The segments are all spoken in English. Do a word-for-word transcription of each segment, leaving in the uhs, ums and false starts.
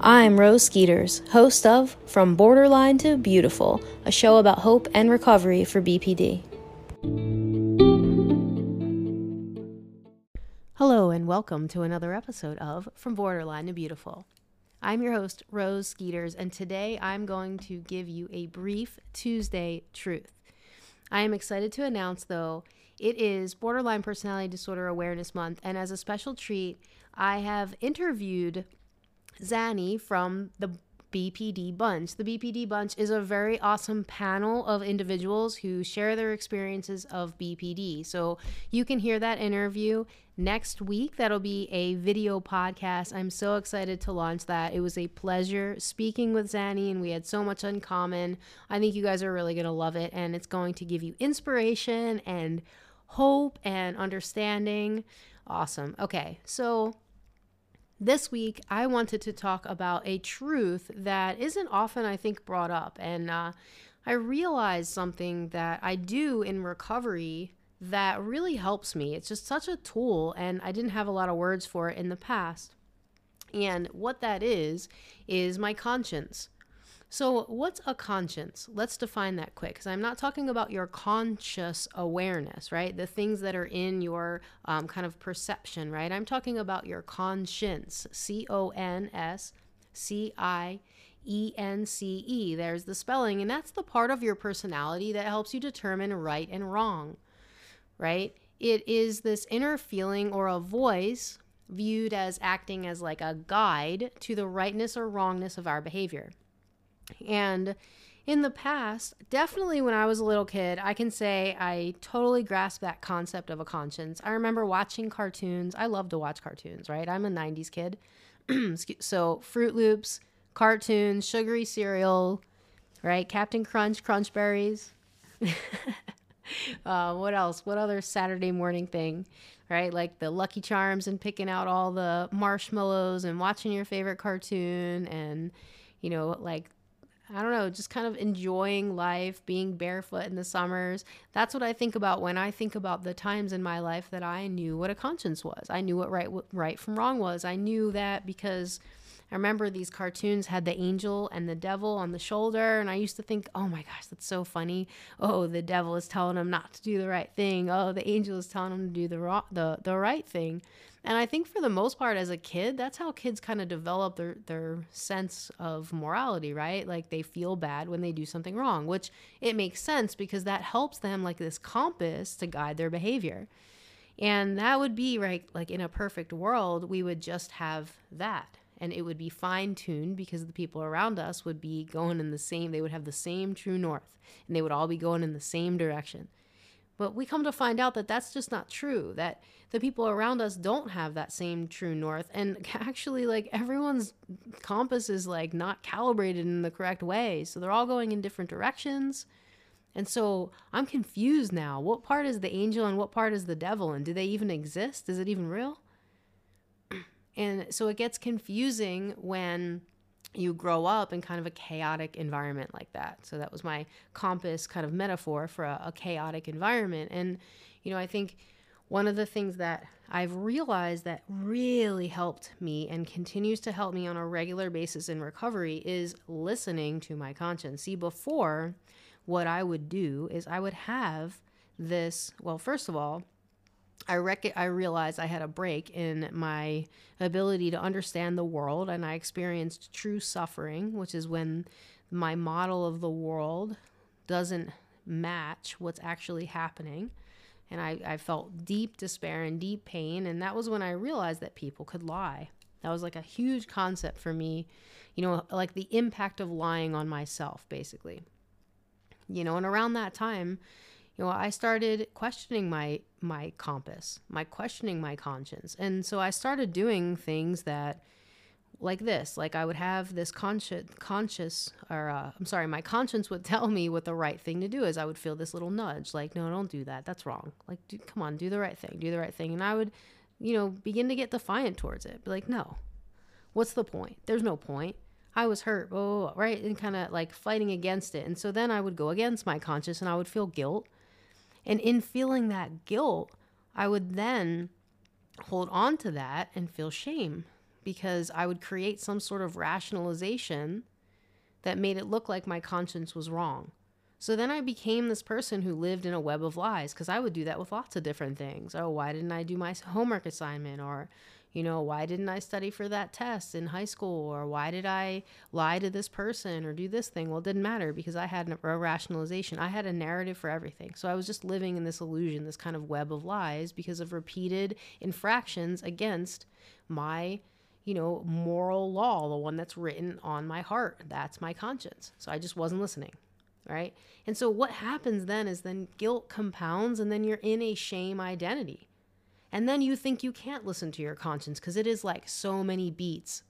I'm Rose Skeeters, host of From Borderline to Beautiful, a show about hope and recovery for B P D. Hello and welcome to another episode of From Borderline to Beautiful. I'm your host, Rose Skeeters, and today I'm going to give you a brief Tuesday truth. I am excited to announce, though, it is Borderline Personality Disorder Awareness Month, and as a special treat, I have interviewed Zanny from the B P D Bunch. The B P D Bunch is a very awesome panel of individuals who share their experiences of B P D. So you can hear that interview next week. That'll be a video podcast. I'm so excited to launch that. It was a pleasure speaking with Zanny, and we had so much in common. I think you guys are really going to love it, and it's going to give you inspiration and hope and understanding. Awesome. Okay, so this week, I wanted to talk about a truth that isn't often, I think, brought up. And uh, I realized something that I do in recovery that really helps me. It's just such a tool, and I didn't have a lot of words for it in the past. And what that is, is my conscience. So what's a conscience? Let's define that quick, because I'm not talking about your conscious awareness, right? The things that are in your um, kind of perception, right? I'm talking about your conscience, C O N S C I E N C E. There's the spelling, and that's the part of your personality that helps you determine right and wrong, right? It is this inner feeling or a voice viewed as acting as like a guide to the rightness or wrongness of our behavior. And in the past, definitely when I was a little kid, I can say I totally grasped that concept of a conscience. I remember watching cartoons. I love to watch cartoons, right? I'm a nineties kid. So Fruit Loops, cartoons, sugary cereal, right? Captain Crunch, Crunch Berries. uh, what else? What other Saturday morning thing, right? Like the Lucky Charms and picking out all the marshmallows and watching your favorite cartoon and, you know, like, I don't know, just kind of enjoying life, being barefoot in the summers. That's what I think about when I think about the times in my life that I knew what a conscience was. I knew what right, what right from wrong was. I knew that because I remember these cartoons had the angel and the devil on the shoulder, and I used to think, oh my gosh, that's so funny. Oh, the devil is telling him not to do the right thing. Oh, the angel is telling him to do the wrong, the, the right thing. And I think for the most part as a kid, that's how kids kind of develop their, their sense of morality, right? Like they feel bad when they do something wrong, which it makes sense because that helps them like this compass to guide their behavior. And that would be right, like in a perfect world, we would just have that. And it would be fine-tuned because the people around us would be going in the same, they would have the same true north, and they would all be going in the same direction. But we come to find out that that's just not true, that the people around us don't have that same true north. And actually, like, everyone's compass is, like, not calibrated in the correct way. So they're all going in different directions. And so I'm confused now. What part is the angel and what part is the devil? And do they even exist? Is it even real? And so it gets confusing when you grow up in kind of a chaotic environment like that. So that was my compass kind of metaphor for a, a chaotic environment. And, you know, I think one of the things that I've realized that really helped me and continues to help me on a regular basis in recovery is listening to my conscience. See, before, what I would do is I would have this, well, first of all, I rec- I realized I had a break in my ability to understand the world, and I experienced true suffering, which is when my model of the world doesn't match what's actually happening. And I, I felt deep despair and deep pain, and that was when I realized that people could lie. That was like a huge concept for me, you know, like the impact of lying on myself, basically. You know, and around that time, you know, I started questioning my my compass, my questioning my conscience. And so I started doing things that like this, like I would have this conscious, conscious, or uh, I'm sorry, my conscience would tell me what the right thing to do is. I would feel this little nudge, like, no, don't do that. That's wrong. Like, do, come on, do the right thing, do the right thing. And I would, you know, begin to get defiant towards it. Be like, no, what's the point? There's no point. I was hurt, oh, right, and kind of like fighting against it. And so then I would go against my conscience and I would feel guilt. And in feeling that guilt, I would then hold on to that and feel shame because I would create some sort of rationalization that made it look like my conscience was wrong. So then I became this person who lived in a web of lies, because I would do that with lots of different things. Oh, why didn't I do my homework assignment? Or, you know, why didn't I study for that test in high school? Or why did I lie to this person or do this thing? Well, it didn't matter because I had a rationalization. I had a narrative for everything. So I was just living in this illusion, this kind of web of lies, because of repeated infractions against my, you know, moral law, the one that's written on my heart. That's my conscience. So I just wasn't listening. Right? And so what happens then is then guilt compounds, and then you're in a shame identity. And then you think you can't listen to your conscience because it is like so many beats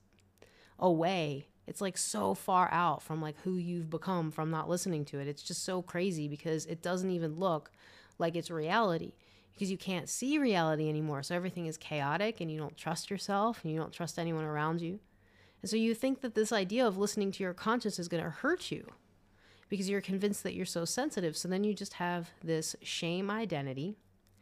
away. It's like so far out from like who you've become from not listening to it. It's just so crazy because it doesn't even look like it's reality, because you can't see reality anymore. So everything is chaotic and you don't trust yourself and you don't trust anyone around you. And so you think that this idea of listening to your conscience is going to hurt you, because you're convinced that you're so sensitive. So then you just have this shame identity,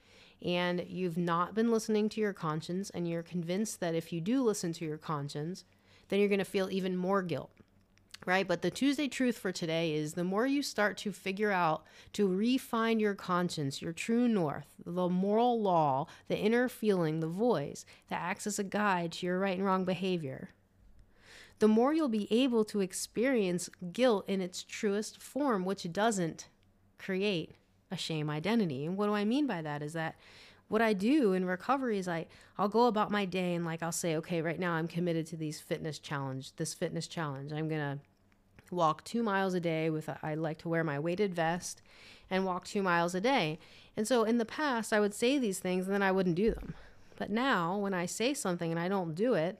and you've not been listening to your conscience, and you're convinced that if you do listen to your conscience, then you're going to feel even more guilt, right? But the Tuesday truth for today is the more you start to figure out to refine your conscience, your true north, the moral law, the inner feeling, the voice that acts as a guide to your right and wrong behavior, the more you'll be able to experience guilt in its truest form, which doesn't create a shame identity. And what do I mean by that is that what I do in recovery is I, I'll go about my day and like I'll say, okay, right now I'm committed to these fitness challenge, this fitness challenge. I'm going to walk two miles a day with, a, I like to wear my weighted vest and walk two miles a day. And so in the past, I would say these things and then I wouldn't do them. But now when I say something and I don't do it,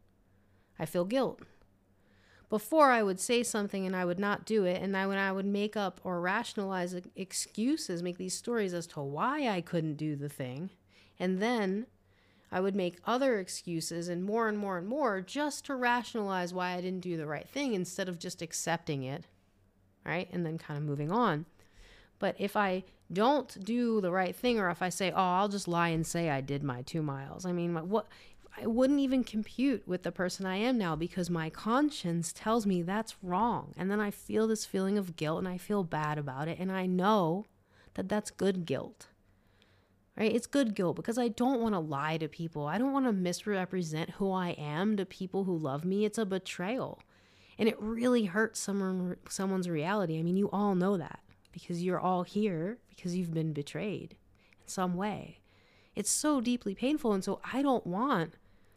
I feel guilt. Before, I would say something and I would not do it, and I, when I would make up or rationalize excuses, make these stories as to why I couldn't do the thing, and then I would make other excuses and more and more and more just to rationalize why I didn't do the right thing instead of just accepting it, right? And then kind of moving on. But if I don't do the right thing, or if I say, oh, I'll just lie and say I did my two miles, I mean, what... I wouldn't even compute with the person I am now, because my conscience tells me that's wrong. And then I feel this feeling of guilt and I feel bad about it. And I know that that's good guilt, right? It's good guilt because I don't want to lie to people. I don't want to misrepresent who I am to people who love me. It's a betrayal. And it really hurts someone, someone's reality. I mean, you all know that because you're all here because you've been betrayed in some way. It's so deeply painful. And so I don't want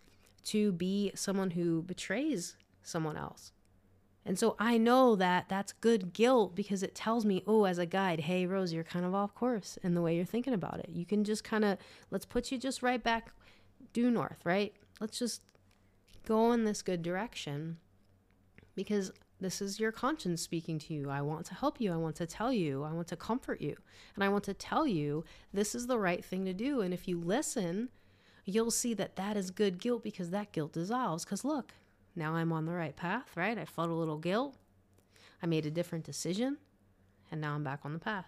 to be someone who betrays someone else. And so I know that that's good guilt because it tells me, oh, as a guide, hey, Rose, you're kind of off course in the way you're thinking about it. You can just kind of, let's put you just right back due north, right? Let's just go in this good direction because this is your conscience speaking to you. I want to help you. I want to tell you. I want to comfort you. And I want to tell you this is the right thing to do. And if you listen, you'll see that that is good guilt because that guilt dissolves. Because look, now I'm on the right path, right? I felt a little guilt. I made a different decision. And now I'm back on the path.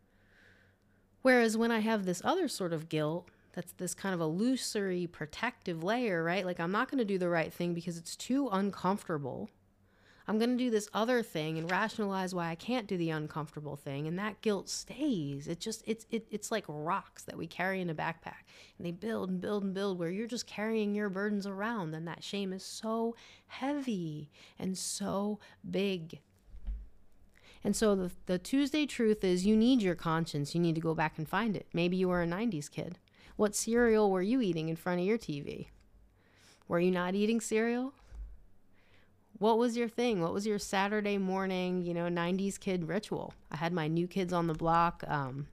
Whereas when I have this other sort of guilt, that's this kind of illusory protective layer, right? Like I'm not going to do the right thing because it's too uncomfortable. I'm going to do this other thing and rationalize why I can't do the uncomfortable thing. And that guilt stays. It just, it's, it, it's like rocks that we carry in a backpack, and they build and build and build where you're just carrying your burdens around. And that shame is so heavy and so big. And so the, the Tuesday truth is you need your conscience. You need to go back and find it. Maybe you were a nineties kid. What cereal were you eating in front of your T V? Were you not eating cereal? What was your thing? What was your Saturday morning, you know, nineties kid ritual? I had my New Kids on the Block, um,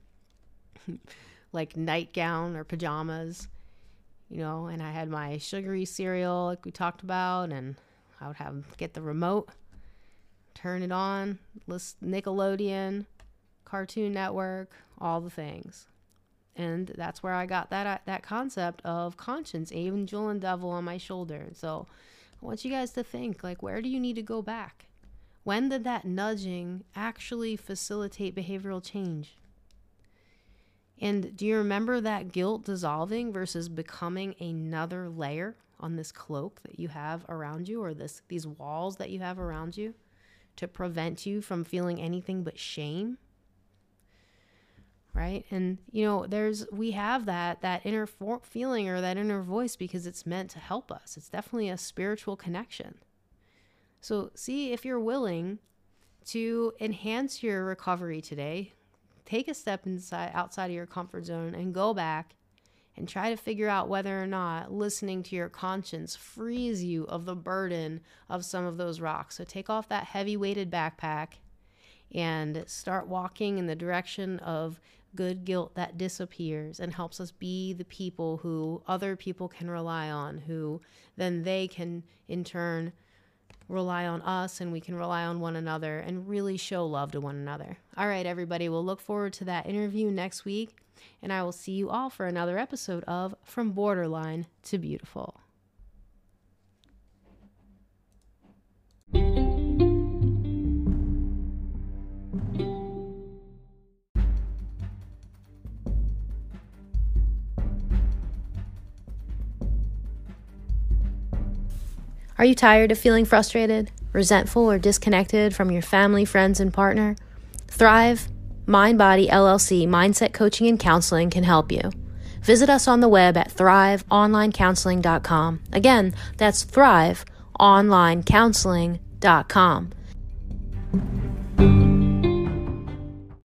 like nightgown or pajamas, you know, and I had my sugary cereal like we talked about, and I would have, get the remote, turn it on, list Nickelodeon, Cartoon Network, all the things. And that's where I got that, that concept of conscience, angel and devil on my shoulder. So I want you guys to think, like, where do you need to go back? When did that nudging actually facilitate behavioral change? And do you remember that guilt dissolving versus becoming another layer on this cloak that you have around you, or this these walls that you have around you, to prevent you from feeling anything but shame. Right? And, you know, there's, we have that, that inner for- feeling or that inner voice because it's meant to help us. It's definitely a spiritual connection. So see if you're willing to enhance your recovery today. Take a step inside, outside of your comfort zone and go back and try to figure out whether or not listening to your conscience frees you of the burden of some of those rocks. So take off that heavy weighted backpack and start walking in the direction of good guilt that disappears and helps us be the people who other people can rely on, who then they can in turn rely on us, and we can rely on one another and really show love to one another. All right, everybody, we'll look forward to that interview next week, and I will see you all for another episode of From Borderline to Beautiful. Are you tired of feeling frustrated, resentful, or disconnected from your family, friends, and partner? Thrive Mind Body L L C Mindset Coaching and Counseling can help you. Visit us on the web at thrive online counseling dot com. Again, that's thrive online counseling dot com.